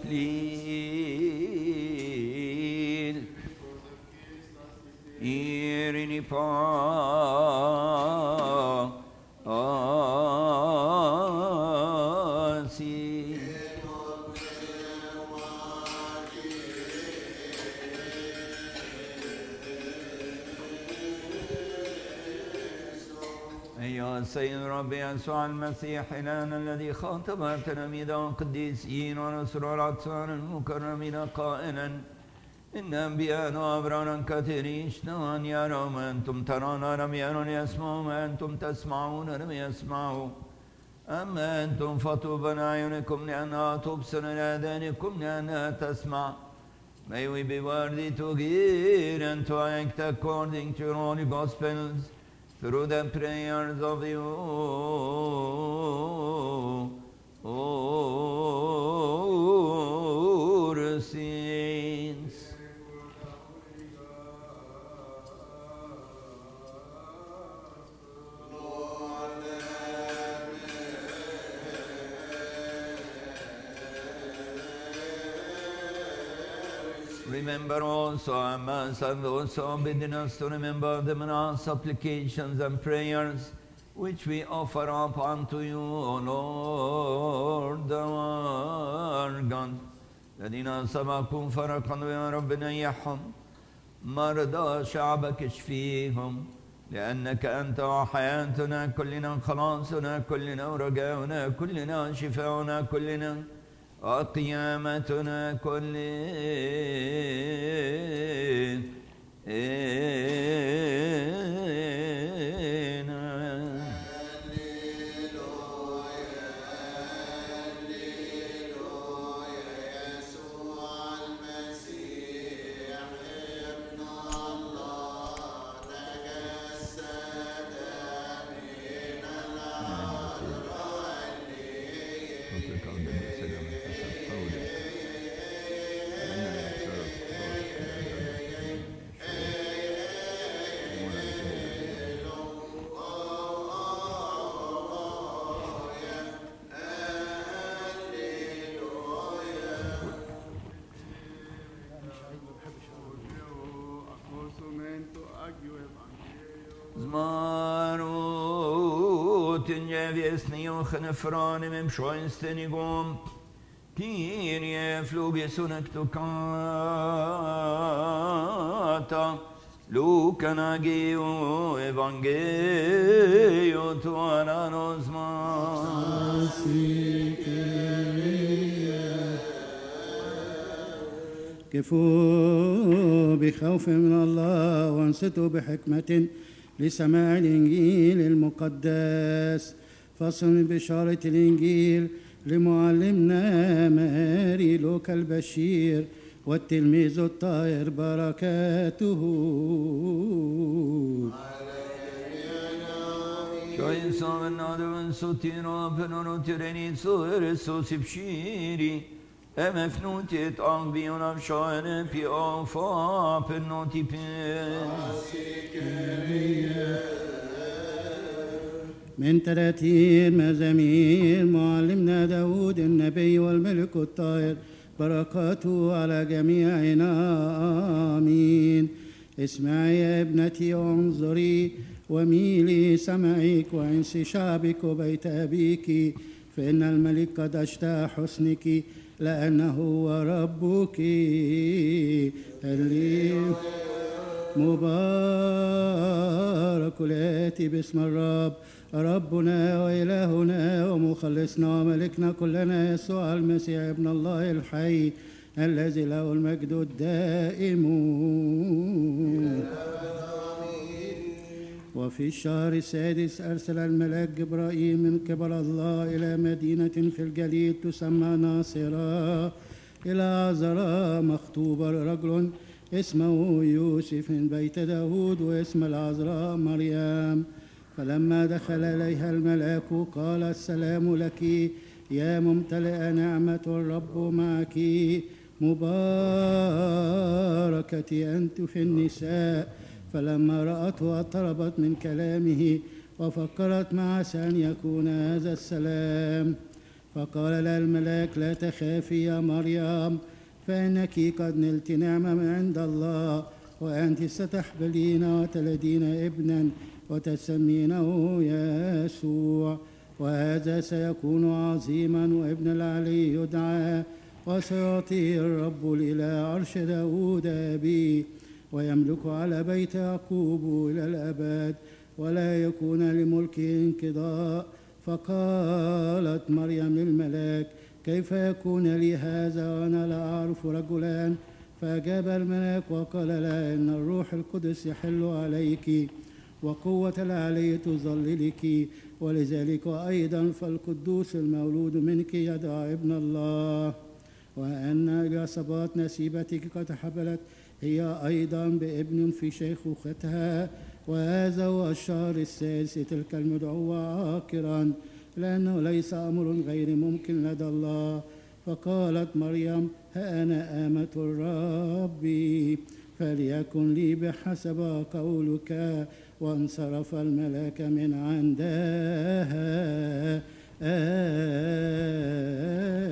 تكليل إيرني باسي أيها السيد ربي يسوع المسيح إلهنا الذي خاطب تلاميذه القديسين ونصر الأطفال المكرمين قائلا إن أنبياء وأبرارا كثيرين اشتهوا أن يروا ما أنتم ترون ولم يروا ليسمعوا ما أنتم تسمعون ولم يسمعوا أما أنتم فطوبى لأعينكم لأنها تبصر لآذانكم لأنها تسمع. May we be worthy to hear and to act according to your holy Gospels through the prayers of you, O saints. Remember also our Mass and those who have bidden us to remember them in our supplications and prayers, which we offer up unto you, O Lord our God. الذين سبقوا فرقا يا رب نيحهم، مرضى شعبك اشفيهم، لأنك أنت وحياتنا كلنا، خلاصنا كلنا، ورجاؤنا كلنا، شفاؤنا كلنا، وقيامتنا كلنا. Nefrani mem schoinstenigum Kyrie flugesunek tocata Lucanagio Evangelio tuananosma كفوا بخوف من الله وانصتوا بحكمة لسماع الإنجيل المقدس. فصل من بشارة الإنجيل لمعلمنا ماري لوكا البشير والتلميذ الطاهر بركاته. من 30 مزامير معلمنا داود النبي والملك الطاهر بركاته على جميعنا آمين. اسمعي يا ابنتي وانظري وميلي سمعك وانسي شعبك وبيت أبيك، فإن الملك قد اشتهى حسنك لأنه هو ربك. مبارك الآتي باسم الرب ربنا وإلهنا ومخلصنا وملكنا كلنا يسوع المسيح ابن الله الحي الذي له المجد الدائم. وفي الشهر السادس أرسل الملاك جبرائيل من قبل الله إلى مدينة في الجليل تسمى ناصرة إلى عذراء مخطوبة لرجل اسمه يوسف من بيت داود واسم العذراء مريم. فلما دخل إليها الملاك قال السلام لك يا ممتلئة نعمة الرب معك، مباركة أنت في النساء. فلما رأته اضطربت من كلامه وفكرت مع أن يكون هذا السلام. فقال لها الملاك: لا تخافي يا مريم، فإنك قد نلت نعمة من عند الله، وأنت ستحبلين وتلدين ابنا وتسمينه يسوع، وهذا سيكون عظيما، وابن العلي يدعى، وسيعطيه الرب الإله عرش داود أبيه، ويملك على بيت يعقوب إلى الأبد، ولا يكون لملكه انقضاء. فقالت مريم للملاك: كيف يكون لي هذا وأنا لا أعرف رجلا؟ فأجاب الملاك وقال لها: إن الروح القدس يحل عليك، وقوة العلي تظللك، ولذلك أيضا فالقدوس المولود منك يدعى ابن الله. وأن إليصابات نسيبتك قد حبلت هي أيضا بابن في شيخوختها، وهذا هو الشهر السادس تلك المدعوة عاقرا، لأنه ليس أمر غير ممكن لدى الله. فقالت مريم: ها أنا آمة الرب، فليكن لي بحسب قولك. وانصرف الملاك من عندها.